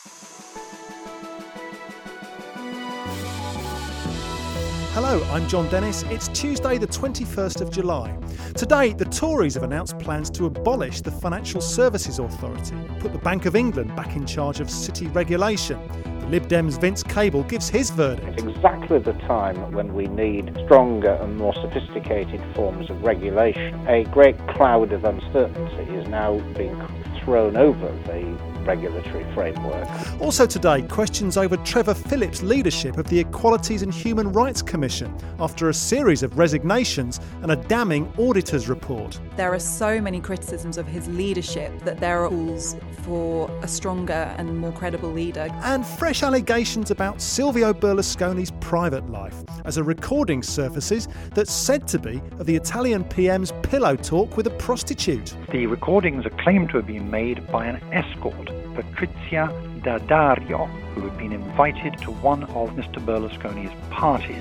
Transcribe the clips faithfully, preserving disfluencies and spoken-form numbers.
Hello, I'm John Dennis. It's Tuesday the twenty-first of July. Today, the Tories have announced plans to abolish the Financial Services Authority, put the Bank of England back in charge of city regulation. The Lib Dems' Vince Cable gives his verdict. Exactly the time when we need stronger and more sophisticated forms of regulation. A great cloud of uncertainty is now being thrown over the regulatory framework. Also today, questions over Trevor Phillips' leadership of the Equalities and Human Rights Commission after a series of resignations and a damning auditor's report. There are so many criticisms of his leadership that there are calls for a stronger and more credible leader. And fresh allegations about Silvio Berlusconi's private life as a recording surfaces that's said to be of the Italian P M's pillow talk with a prostitute. The recordings are claimed to have been made by an escort, Patrizia D'Addario, who had been invited to one of Mister Berlusconi's parties.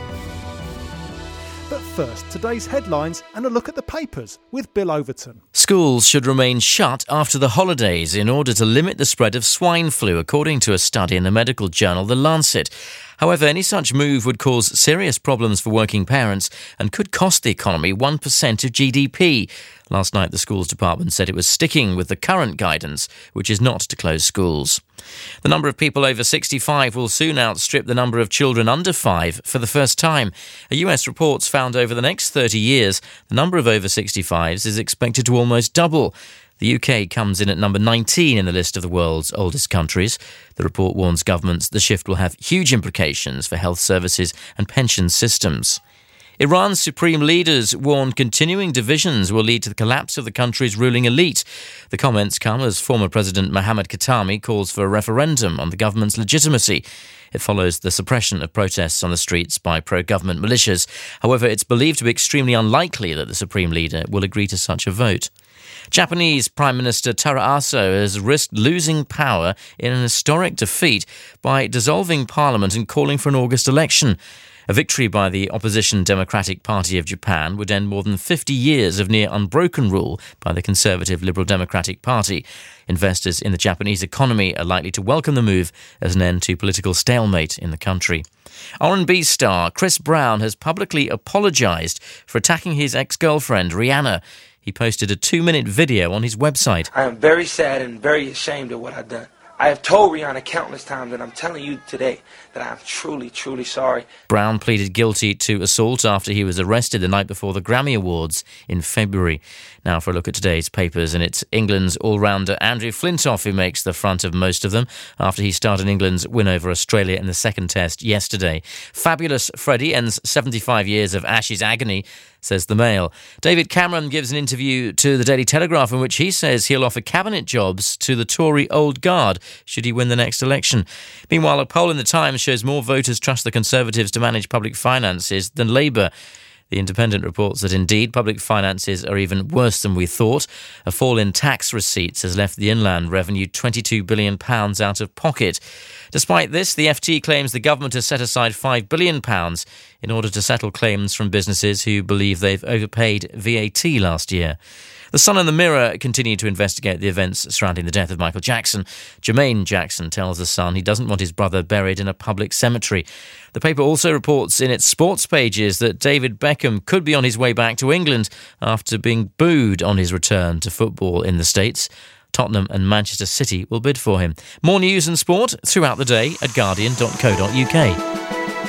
But first, today's headlines and a look at the papers with Bill Overton. Schools should remain shut after the holidays in order to limit the spread of swine flu, according to a study in the medical journal The Lancet. However, any such move would cause serious problems for working parents and could cost the economy one percent of G D P. Last night, the schools department said it was sticking with the current guidance, which is not to close schools. The number of people over sixty-five will soon outstrip the number of children under five for the first time. A U S report's found over the next thirty years, the number of over sixty-fives is expected to almost double. The U K comes in at number nineteen in the list of the world's oldest countries. The report warns governments the shift will have huge implications for health services and pension systems. Iran's supreme leaders warned continuing divisions will lead to the collapse of the country's ruling elite. The comments come as former President Mohammad Khatami calls for a referendum on the government's legitimacy. It follows the suppression of protests on the streets by pro-government militias. However, it's believed to be extremely unlikely that the supreme leader will agree to such a vote. Japanese Prime Minister Taro Aso has risked losing power in an historic defeat by dissolving parliament and calling for an August election. A victory by the opposition Democratic Party of Japan would end more than fifty years of near unbroken rule by the conservative Liberal Democratic Party. Investors in the Japanese economy are likely to welcome the move as an end to political stalemate in the country. R and B star Chris Brown has publicly apologised for attacking his ex-girlfriend Rihanna. He posted a two-minute video on his website. I am very sad and very ashamed of what I've done. I have told Rihanna countless times, and I'm telling you today that I'm truly, truly sorry. Brown pleaded guilty to assault after he was arrested the night before the Grammy Awards in February. Now for a look at today's papers, and it's England's all-rounder Andrew Flintoff who makes the front of most of them after he started England's win over Australia in the second test yesterday. Fabulous Freddie ends seventy-five years of Ashes agony, says the Mail. David Cameron gives an interview to the Daily Telegraph in which he says he'll offer cabinet jobs to the Tory old guard should he win the next election. Meanwhile, a poll in the Times shows more voters trust the Conservatives to manage public finances than Labour. The Independent reports that indeed public finances are even worse than we thought. A fall in tax receipts has left the inland revenue twenty-two billion pounds out of pocket. Despite this, the F T claims the government has set aside five billion pounds in order to settle claims from businesses who believe they've overpaid V A T last year. The Sun and the Mirror continue to investigate the events surrounding the death of Michael Jackson. Jermaine Jackson tells The Sun he doesn't want his brother buried in a public cemetery. The paper also reports in its sports pages that David Beckham could be on his way back to England after being booed on his return to football in the States. Tottenham and Manchester City will bid for him. More news and sport throughout the day at guardian dot co dot uk.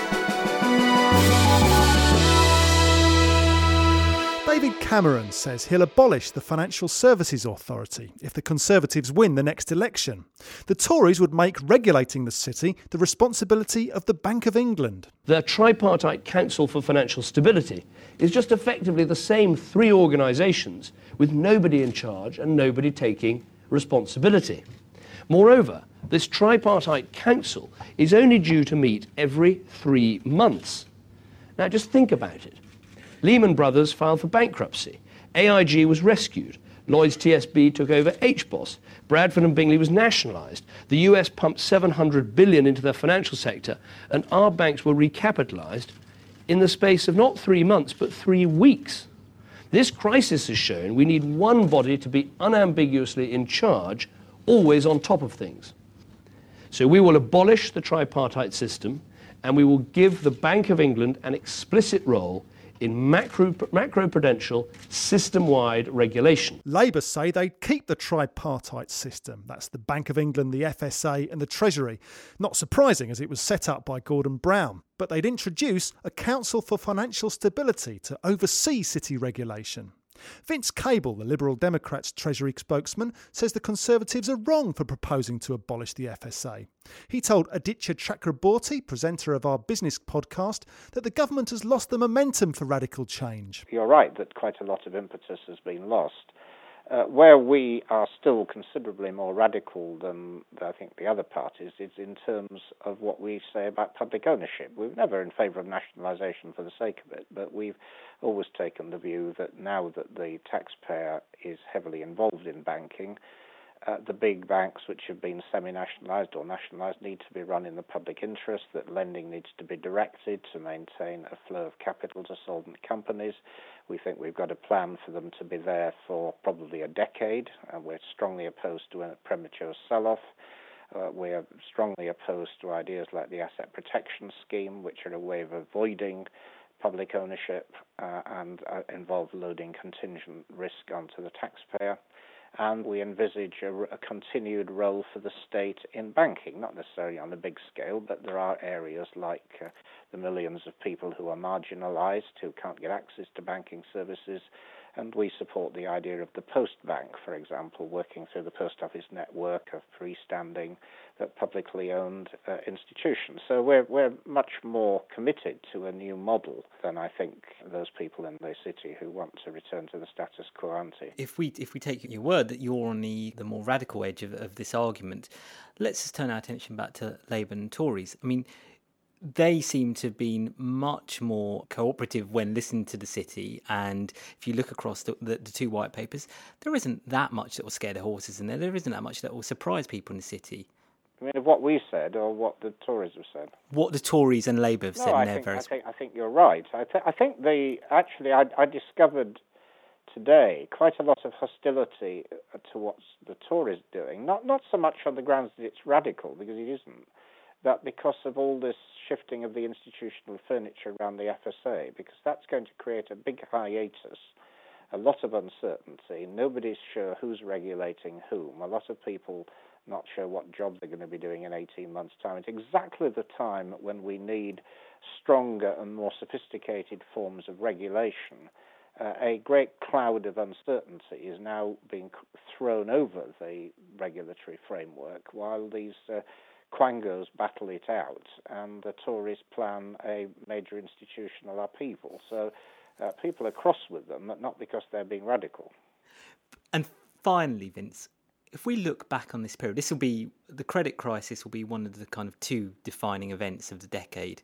David Cameron says he'll abolish the Financial Services Authority if the Conservatives win the next election. The Tories would make regulating the city the responsibility of the Bank of England. The Tripartite Council for Financial Stability is just effectively the same three organisations with nobody in charge and nobody taking responsibility. Moreover, this Tripartite Council is only due to meet every three months. Now just think about it. Lehman Brothers filed for bankruptcy. A I G was rescued. Lloyds T S B took over H B O S. Bradford and Bingley was nationalised. The U S pumped seven hundred billion dollars into the financial sector, and our banks were recapitalised in the space of not three months, but three weeks. This crisis has shown we need one body to be unambiguously in charge, always on top of things. So we will abolish the tripartite system and we will give the Bank of England an explicit role in macro, macroprudential, system-wide regulation. Labour say they'd keep the tripartite system. That's the Bank of England, the F S A and the Treasury. Not surprising, as it was set up by Gordon Brown. But they'd introduce a Council for Financial Stability to oversee city regulation. Vince Cable, the Liberal Democrats' Treasury spokesman, says the Conservatives are wrong for proposing to abolish the F S A. He told Aditya Chakraborty, presenter of our business podcast, that the government has lost the momentum for radical change. You're right that quite a lot of impetus has been lost. Uh, where we are still considerably more radical than I think the other parties is in terms of what we say about public ownership. We're never in favour of nationalisation for the sake of it, but we've always taken the view that now that the taxpayer is heavily involved in banking, uh, the big banks which have been semi-nationalised or nationalised need to be run in the public interest, that lending needs to be directed to maintain a flow of capital to solvent companies. We think we've got a plan for them to be there for probably a decade, and we're strongly opposed to a premature sell-off. Uh, we're strongly opposed to ideas like the asset protection scheme, which are a way of avoiding public ownership uh, and uh, involve loading contingent risk onto the taxpayer. And we envisage a, a continued role for the state in banking, not necessarily on a big scale, but there are areas like uh, the millions of people who are marginalised, who can't get access to banking services, and we support the idea of the post bank, for example, working through the post office network of freestanding, but publicly owned uh, institutions. So we're we're much more committed to a new model than I think those people in the city who want to return to the status quo ante. If we if we take your word that you're on the, the more radical edge of, of this argument, let's just turn our attention back to Labour and Tories. I mean, they seem to have been much more cooperative when listening to the city, and if you look across the, the, the two white papers, there isn't that much that will scare the horses in there. There isn't that much that will surprise people in the city. I mean, of what we said or what the Tories have said? What the Tories and Labour have no, said I in their think, various... I think, I think you're right. I, th- I think the actually I, I discovered today quite a lot of hostility to what the Tories are doing. Not not so much on the grounds that it's radical, because it isn't, but because of all this shifting of the institutional furniture around the F S A, because that's going to create a big hiatus, a lot of uncertainty. Nobody's sure who's regulating whom. A lot of people not sure what job they're going to be doing in eighteen months' time. It's exactly the time when we need stronger and more sophisticated forms of regulation. Uh, a great cloud of uncertainty is now being thrown over the regulatory framework while these uh, quangos battle it out and the Tories plan a major institutional upheaval. So uh, people are cross with them, but not because they're being radical. And finally, Vince, if we look back on this period, this will be, the credit crisis will be one of the kind of two defining events of the decade.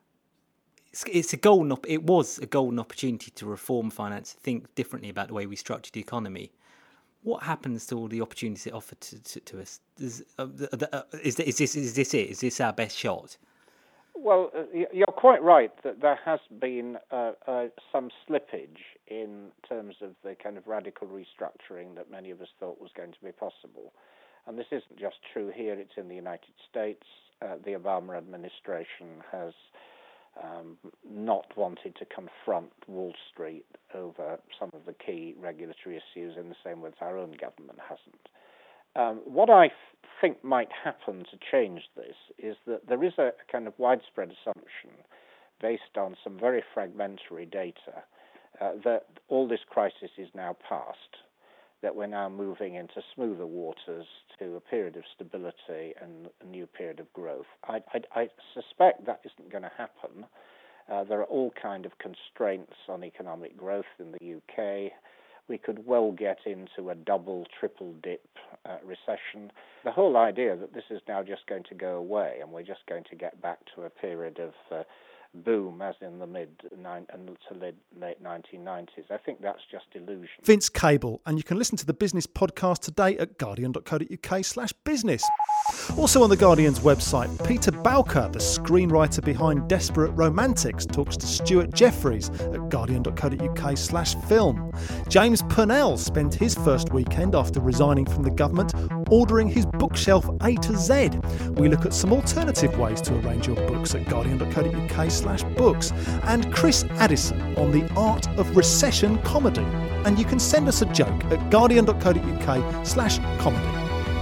It's, it's a golden, op- it was a golden opportunity to reform finance, think differently about the way we structure the economy. What happens to all the opportunities it offered to, to, to us? Is, uh, uh, is, is, this, is this it? Is this our best shot? Well, uh, you're quite right that there has been uh, uh, some slippage in terms of the kind of radical restructuring that many of us thought was going to be possible. And this isn't just true here, it's in the United States. Uh, the Obama administration has um, not wanted to confront Wall Street over some of the key regulatory issues in the same way that our own government hasn't. Um, what I f- think might happen to change this is that there is a kind of widespread assumption based on some very fragmentary data uh, that all this crisis is now past, that we're now moving into smoother waters to a period of stability and a new period of growth. I, I, I suspect that isn't going to happen. Uh, there are all kinds of constraints on economic growth in the U K. We could well get into a double, triple dip uh, recession. The whole idea that this is now just going to go away and we're just going to get back to a period of uh, boom as in the mid nine and to late, late nineteen nineties, I think that's just illusion. Vince Cable, and you can listen to the business podcast today at guardian dot co dot uk slash business. Also on The Guardian's website, Peter Bowker, the screenwriter behind Desperate Romantics, talks to Stuart Jeffries at guardian.co.uk slash film. James Purnell spent his first weekend after resigning from the government ordering his bookshelf A to Z. We look at some alternative ways to arrange your books at guardian.co.uk slash books. And Chris Addison on the art of recession comedy. And you can send us a joke at guardian.co.uk slash comedy.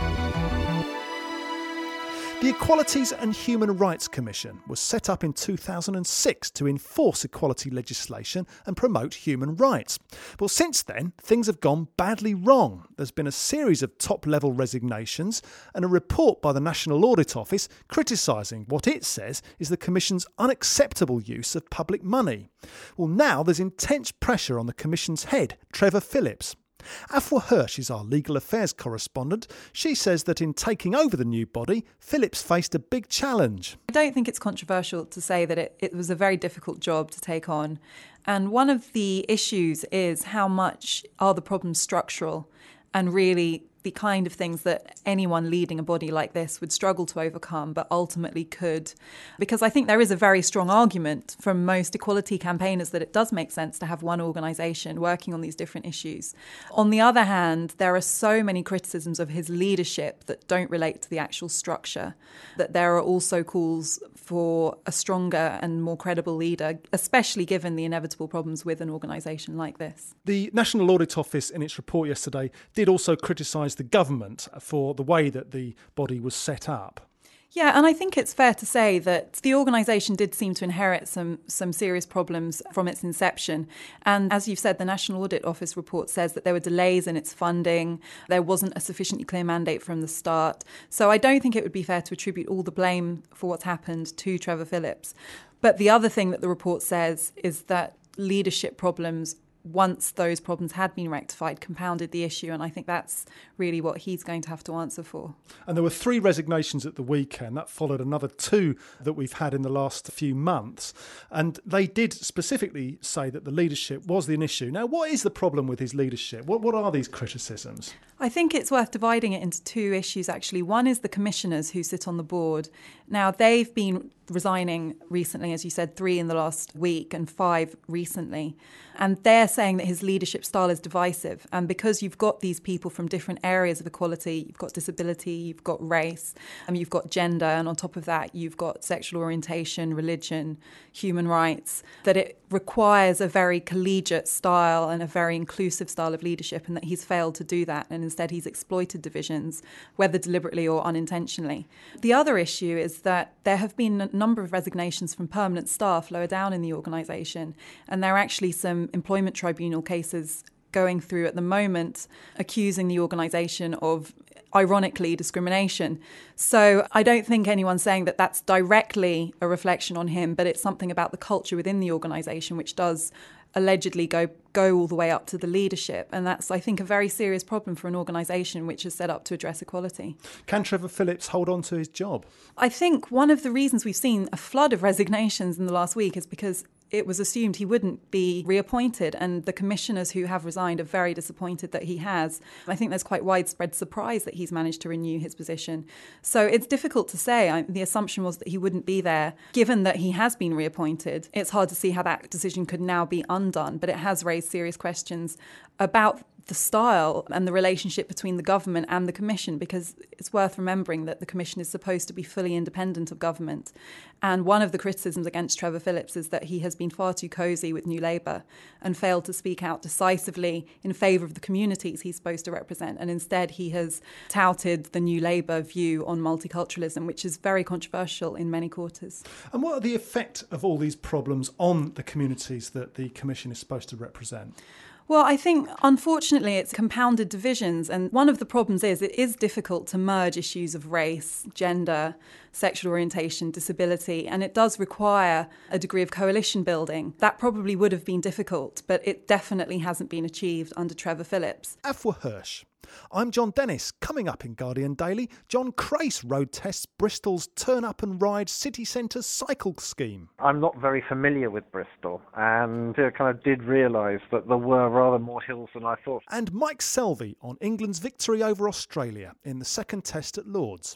The Equalities and Human Rights Commission was set up in two thousand six to enforce equality legislation and promote human rights. Well, since then, things have gone badly wrong. There's been a series of top-level resignations and a report by the National Audit Office criticising what it says is the Commission's unacceptable use of public money. Well, now there's intense pressure on the Commission's head, Trevor Phillips. Afua Hirsch is our legal affairs correspondent. She says that in taking over the new body, Phillips faced a big challenge. I don't think it's controversial to say that it, it was a very difficult job to take on. And one of the issues is how much are the problems structural and really the kind of things that anyone leading a body like this would struggle to overcome, but ultimately could. Because I think there is a very strong argument from most equality campaigners that it does make sense to have one organisation working on these different issues. On the other hand, there are so many criticisms of his leadership that don't relate to the actual structure, that there are also calls for a stronger and more credible leader, especially given the inevitable problems with an organisation like this. The National Audit Office, in its report yesterday, did also criticise the government for the way that the body was set up. Yeah, and I think it's fair to say that the organisation did seem to inherit some some serious problems from its inception. And as you've said, the National Audit Office report says that there were delays in its funding, there wasn't a sufficiently clear mandate from the start. So I don't think it would be fair to attribute all the blame for what's happened to Trevor Phillips. But the other thing that the report says is that leadership problems, once those problems had been rectified, compounded the issue. And I think that's really what he's going to have to answer for. And there were three resignations at the weekend. That followed another two that we've had in the last few months. And they did specifically say that the leadership was the issue. Now, what is the problem with his leadership? What, what are these criticisms? I think it's worth dividing it into two issues, actually. One is the commissioners who sit on the board. Now, they've been resigning recently, as you said, three in the last week and five recently. And they're saying that his leadership style is divisive. And because you've got these people from different areas of equality, you've got disability, you've got race, and you've got gender, and on top of that, you've got sexual orientation, religion, human rights, that it requires a very collegiate style and a very inclusive style of leadership, and that he's failed to do that. And instead, he's exploited divisions, whether deliberately or unintentionally. The other issue is that there have been a number of resignations from permanent staff lower down in the organisation, and there are actually some employment tribunal cases going through at the moment accusing the organisation of, ironically, discrimination. So I don't think anyone's saying that that's directly a reflection on him, but it's something about the culture within the organisation which does allegedly go go all the way up to the leadership. And that's, I think, a very serious problem for an organisation which is set up to address equality. Can Trevor Phillips hold on to his job? I think one of the reasons we've seen a flood of resignations in the last week is because it was assumed he wouldn't be reappointed, and the commissioners who have resigned are very disappointed that he has. I think there's quite widespread surprise that he's managed to renew his position. So it's difficult to say. I, the assumption was that he wouldn't be there. Given that he has been reappointed, it's hard to see how that decision could now be undone, but it has raised serious questions about the style and the relationship between the government and the Commission, because it's worth remembering that the Commission is supposed to be fully independent of government. And one of the criticisms against Trevor Phillips is that he has been far too cosy with New Labour and failed to speak out decisively in favour of the communities he's supposed to represent. And instead he has touted the New Labour view on multiculturalism, which is very controversial in many quarters. And what are the effect of all these problems on the communities that the Commission is supposed to represent? Well, I think, unfortunately, it's compounded divisions. And one of the problems is it is difficult to merge issues of race, gender, sexual orientation, disability, and it does require a degree of coalition building. That probably would have been difficult, but it definitely hasn't been achieved under Trevor Phillips. Afua Hirsch. I'm John Dennis. Coming up in Guardian Daily, John Crace road tests Bristol's Turn Up and Ride city centre cycle scheme. I'm not very familiar with Bristol, and I kind of did realise that there were rather more hills than I thought. And Mike Selvey on England's victory over Australia in the second test at Lord's.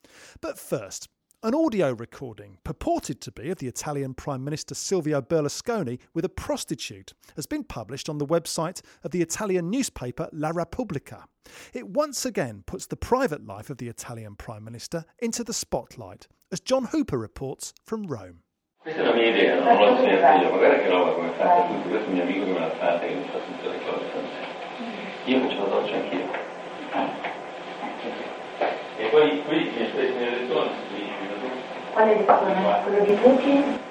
But first, an audio recording purported to be of the Italian Prime Minister Silvio Berlusconi with a prostitute has been published on the website of the Italian newspaper La Repubblica. It once again puts the private life of the Italian Prime Minister into the spotlight, as John Hooper reports from Rome. Questa è la mia idea, non l'ho insegnata io, magari che roba come fatta qui, questo mio amico che me l'ha fatta, che mi fa tutte le cose francesi. Io faccio la doccia anch'io. E poi qui mi stai nelle lezioni, quale lezione? Quello di Putin?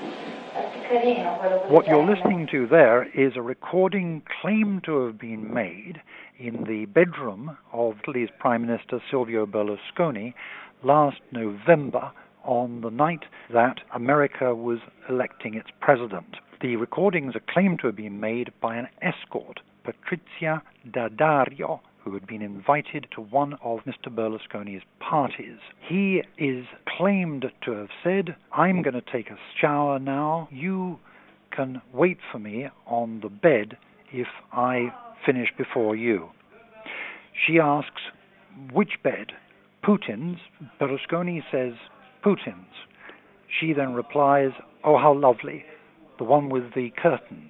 What you're listening to there is a recording claimed to have been made in the bedroom of Italy's Prime Minister Silvio Berlusconi last November, on the night that America was electing its president. The recordings are claimed to have been made by an escort, Patrizia D'Addario, who had been invited to one of Mister Berlusconi's parties. He is claimed to have said, "I'm going to take a shower now. You can wait for me on the bed if I finish before you." She asks, which bed? Putin's. Berlusconi says, Putin's. She then replies, "Oh, how lovely, the one with the curtains."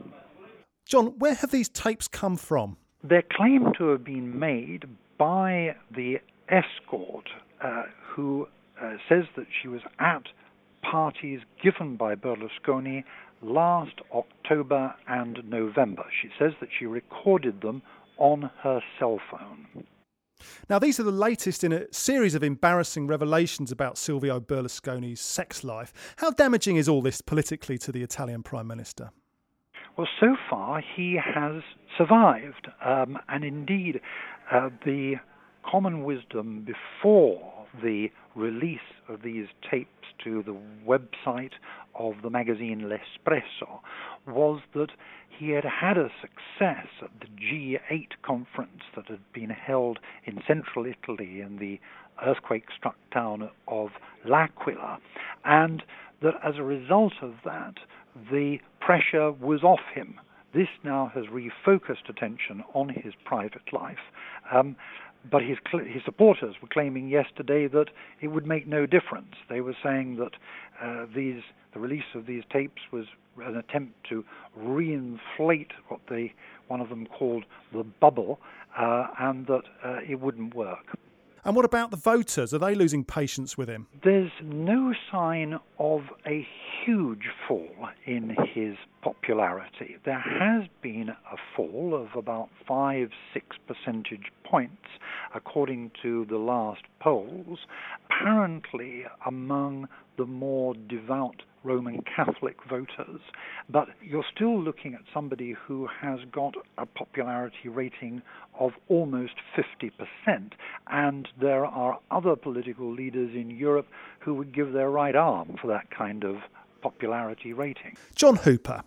John, where have these tapes come from? They're claimed to have been made by the escort, uh, who uh, says that she was at parties given by Berlusconi last October and November. She says that she recorded them on her cell phone. Now, these are the latest in a series of embarrassing revelations about Silvio Berlusconi's sex life. How damaging is all this politically to the Italian Prime Minister? Well, so far he has survived. Um, and indeed, uh, the common wisdom before the release of these tapes to the website of the magazine L'Espresso was that he had had a success at the G eight conference that had been held in central Italy in the earthquake-struck town of L'Aquila, and that as a result of that, the pressure was off him. This now has refocused attention on his private life. Um, But his, his supporters were claiming yesterday that it would make no difference. They were saying that uh, these, the release of these tapes was an attempt to reinflate what they, one of them called the bubble, uh, and that uh, it wouldn't work. And what about the voters? Are they losing patience with him? There's no sign of a huge fall in his popularity. There has been a fall of about five, six percentage points, according to the last polls, apparently among the more devout Roman Catholic voters. But you're still looking at somebody who has got a popularity rating of almost fifty percent, and there are other political leaders in Europe who would give their right arm for that kind of popularity rating. John Hooper.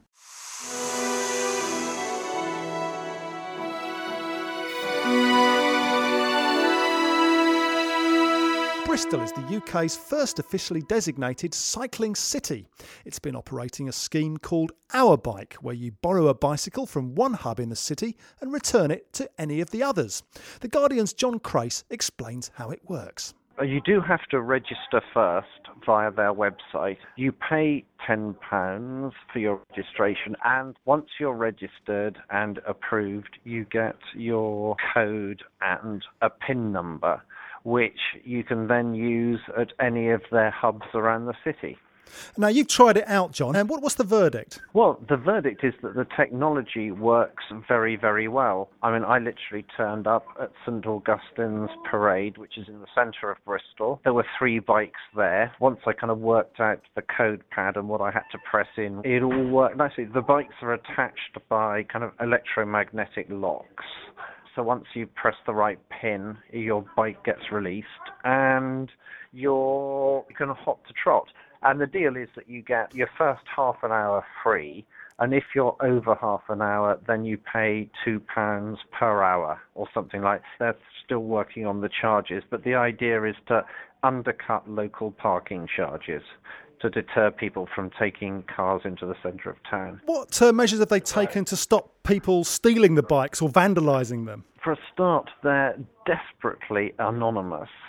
Bristol is the U K's first officially designated cycling city. It's been operating a scheme called Our Bike, where you borrow a bicycle from one hub in the city and return it to any of the others. The Guardian's John Crace explains how it works. You do have to register first via their website. You pay ten pounds for your registration, and once you're registered and approved, you get your code and a PIN number, which you can then use at any of their hubs around the city. Now, you've tried it out, John, and what, what's the verdict? Well, the verdict is that the technology works very, very well. I mean, I literally turned up at St Augustine's Parade, which is in the centre of Bristol. There were three bikes there. Once I kind of worked out the code pad and what I had to press in, it all worked nicely. The bikes are attached by kind of electromagnetic locks. So once you press the right pin, your bike gets released and you're going to hop to trot. And the deal is that you get your first half an hour free, and if you're over half an hour, then you pay two pounds per hour or something like that. They're still working on the charges, but the idea is to undercut local parking charges to deter people from taking cars into the centre of town. What uh, measures have they taken to stop people stealing the bikes or vandalising them? For a start, they're desperately anonymous,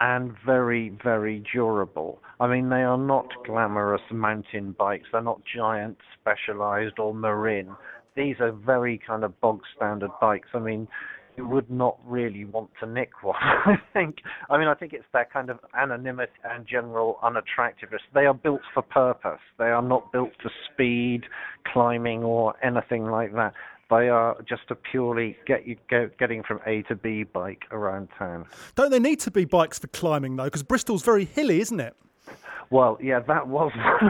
and very, very durable. I mean, they are not glamorous mountain bikes. They're not giant, specialized or marin. These are very kind of bog standard bikes. I mean, you would not really want to nick one, I think. I mean, I think it's their kind of anonymity and general unattractiveness. They are built for purpose. They are not built for speed, climbing, or anything like that. They are just a purely get you go, getting from A to B bike around town. Don't they need to be bikes for climbing, though? Because Bristol's very hilly, isn't it? Well, yeah, that was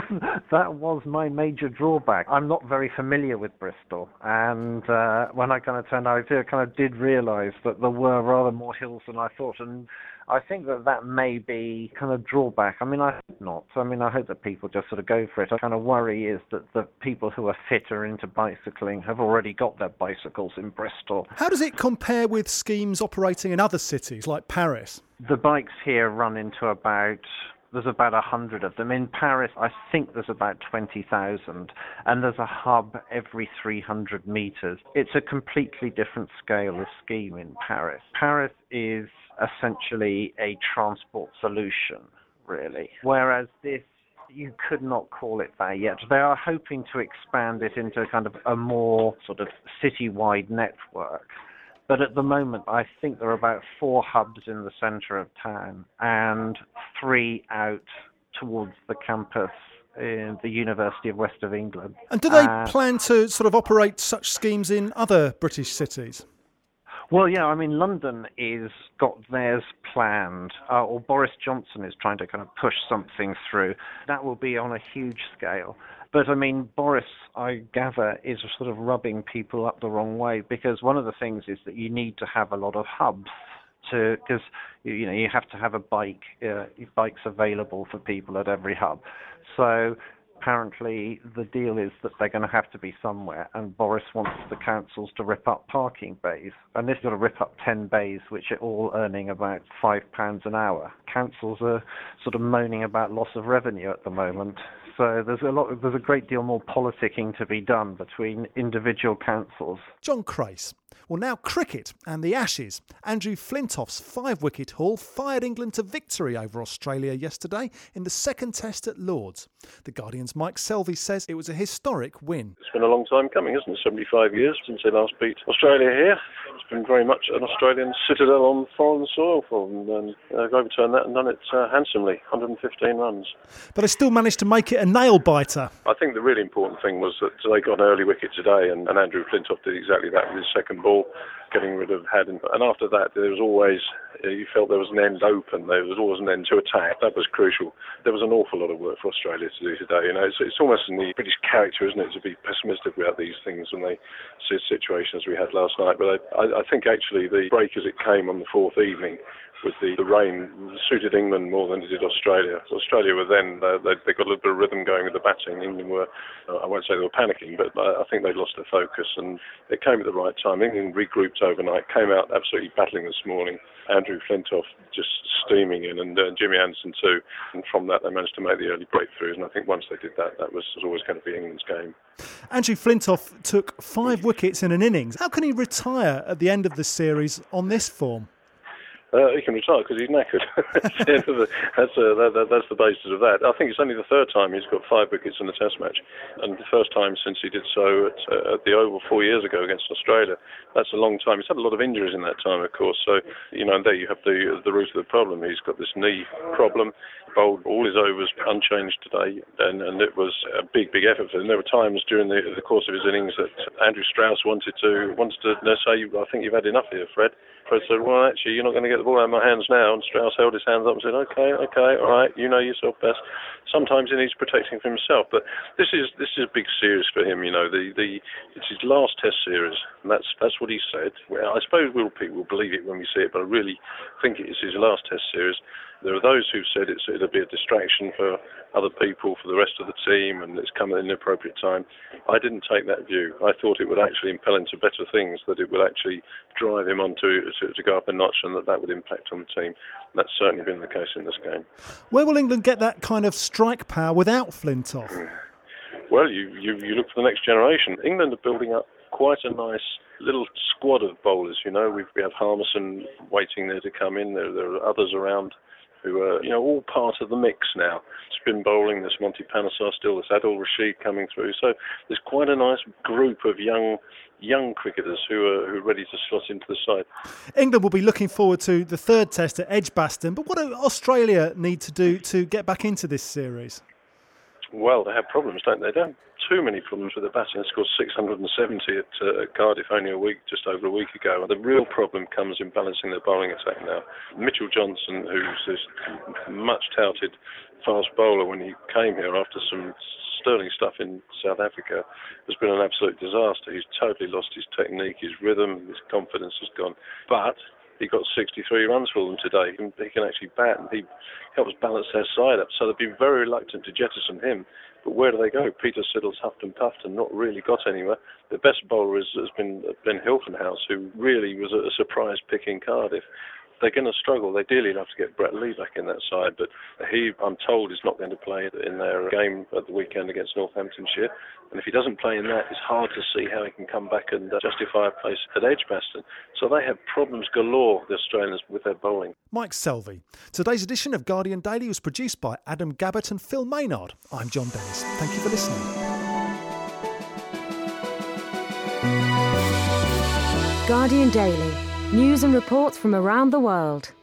that was my major drawback. I'm not very familiar with Bristol, and uh, when I kind of turned out, I kind of did realise that there were rather more hills than I thought, and I think that that may be kind of drawback. I mean, I hope not. I mean, I hope that people just sort of go for it. I kind of worry is that the people who are fit or into bicycling have already got their bicycles in Bristol. How does it compare with schemes operating in other cities like Paris? The bikes here run into about... There's about a hundred of them. In Paris, I think there's about twenty thousand, and there's a hub every three hundred metres. It's a completely different scale of scheme in Paris. Paris is essentially a transport solution, really, whereas this, you could not call it that yet. They are hoping to expand it into kind of a more sort of city-wide network. But at the moment, I think there are about four hubs in the centre of town and three out towards the campus in the University of West of England. And do they uh, plan to sort of operate such schemes in other British cities? Well, yeah, I mean, London is got theirs planned, uh, or Boris Johnson is trying to kind of push something through. That will be on a huge scale. But, I mean, Boris, I gather, is sort of rubbing people up the wrong way, because one of the things is that you need to have a lot of hubs to, because, you know, you have to have a bike, uh, bikes available for people at every hub. So apparently the deal is that they're going to have to be somewhere, and Boris wants the councils to rip up parking bays. And they've got to rip up ten bays, which are all earning about five pounds an hour. Councils are sort of moaning about loss of revenue at the moment. So there's a lot, there's a great deal more politicking to be done between individual councils. John Crace. Well, now cricket and the Ashes. Andrew Flintoff's five-wicket haul fired England to victory over Australia yesterday in the second test at Lords. The Guardian's Mike Selvey says it was a historic win. It's been a long time coming, isn't it? seventy-five years since they last beat Australia here. It's been very much an Australian citadel on foreign soil for them, and uh, they've overturned that and done it uh, handsomely, one hundred fifteen runs. But they still managed to make it a nail-biter. I think the really important thing was that they got an early wicket today, and, and Andrew Flintoff did exactly that with his second ball, getting rid of Haddon. And after that, there was always, uh, you felt there was an end open, there was always an end to attack. That was crucial. There was an awful lot of work for Australia to do today. You know, it's, it's almost in the British character, isn't it, to be pessimistic about these things when they see situations we had last night. But I, I think actually the break as it came on the fourth evening with the, the rain suited England more than it did Australia. So Australia were then, uh, they, they got a little bit of rhythm going with the batting. England were, uh, I won't say they were panicking, but I, I think they lost their focus, and it came at the right time. England regrouped overnight, came out absolutely battling this morning. Andrew Flintoff just steaming in, and uh, Jimmy Anderson too. And from that, they managed to make the early breakthroughs. And I think once they did that, that was, was always going to be England's game. Andrew Flintoff took five wickets in an innings. How can he retire at the end of the series on this form? Uh, he can retire because he's knackered. that's, the, that's, uh, that, that, that's the basis of that. I think it's only the third time he's got five wickets in a Test match, and the first time since he did so at, uh, at the Oval four years ago against Australia. That's a long time. He's had a lot of injuries in that time, of course. So, you know, and there you have the the root of the problem. He's got this knee problem. Bowled all his overs unchanged today, and, and it was a big, big effort for him. There were times during the, the course of his innings that Andrew Strauss wanted to wanted to say, "I think you've had enough here, Fred." Fred said, "Well, actually, you're not going to get the ball out of my hands now." And Strauss held his hands up and said, "Okay, okay, all right, you know yourself best." Sometimes he needs protecting for himself, but this is this is a big series for him. You know, the, the it's his last Test series, and that's that's what he said. Well, I suppose we'll people will believe it when we see it, but I really think it is his last Test series. There are those who said it's, it'll be a distraction for other people, for the rest of the team, and it's come at an inappropriate time. I didn't take that view. I thought it would actually impel him to better things, that it would actually drive him on to, to, to go up a notch, and that that would impact on the team. And that's certainly been the case in this game. Where will England get that kind of strike power without Flintoff? Well, you, you, you look for the next generation. England are building up quite a nice little squad of bowlers, you know. We've, we have Harmison waiting there to come in. There, there are others around who are, you know, all part of the mix now. Spin bowling, there's Monty Panesar still, there's Adil Rashid coming through. So there's quite a nice group of young young cricketers who are, who are ready to slot into the side. England will be looking forward to the third test at Edgbaston, but what do Australia need to do to get back into this series? Well, they have problems, don't they? They don't have too many problems with the batting. They scored six hundred seventy at uh, Cardiff only a week, just over a week ago. The real problem comes in balancing their bowling attack now. Mitchell Johnson, who's this much touted fast bowler when he came here after some sterling stuff in South Africa, has been an absolute disaster. He's totally lost his technique, his rhythm, his confidence has gone. But he got sixty-three runs for them today. He can, he can actually bat, and he helps balance their side up. So they've been very reluctant to jettison him. But where do they go? Peter Siddle's huffed and puffed and not really got anywhere. The best bowler is, has been Ben Hilton House, who really was a, a surprise pick in Cardiff. They're going to struggle. They dearly love to get Brett Lee back in that side, but he, I'm told, is not going to play in their game at the weekend against Northamptonshire. And if he doesn't play in that, it's hard to see how he can come back and justify a place at Edgbaston. So they have problems galore, the Australians, with their bowling. Mike Selvey. Today's edition of Guardian Daily was produced by Adam Gabbett and Phil Maynard. I'm John Dennis. Thank you for listening. Guardian Daily. News and reports from around the world.